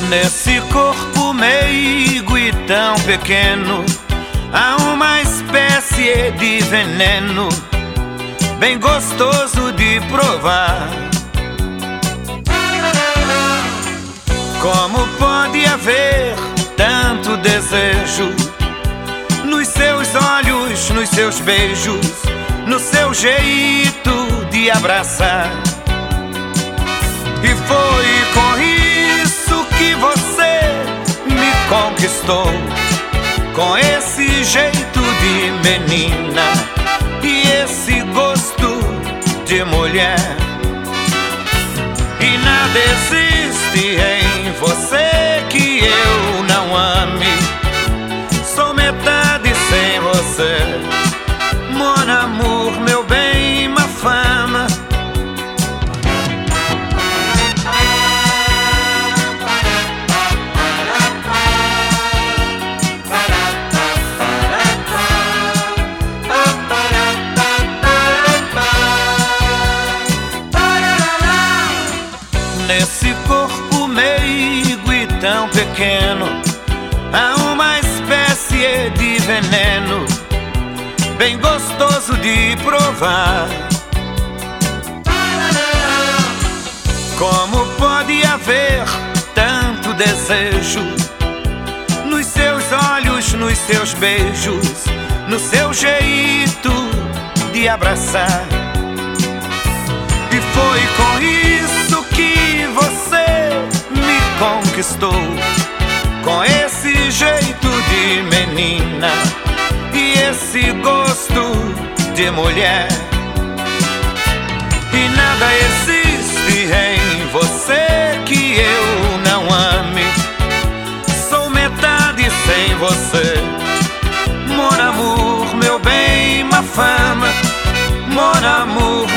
Nesse corpo meigo e tão pequeno há uma espécie de veneno bem gostoso de provar. Como pode haver tanto desejo nos seus olhos, nos seus beijos, no seu jeito de abraçar? E foi com isso que você me conquistou, com esse jeito de menina e esse gosto de mulher. E nada existe em você que eu não ame. Sou metade sem você, mon amour, meu bem, ma fama. Nesse corpo meigo e tão pequeno há uma espécie de veneno bem gostoso de provar. Como pode haver tanto desejo nos seus olhos, nos seus beijos, no seu jeito de abraçar? E foi com isso que você me conquistou, com esse jeito de menina e esse gosto de mulher. E nada existe em você que eu não ame. Sou metade sem você, mon amour, meu bem, ma fama, mon amour,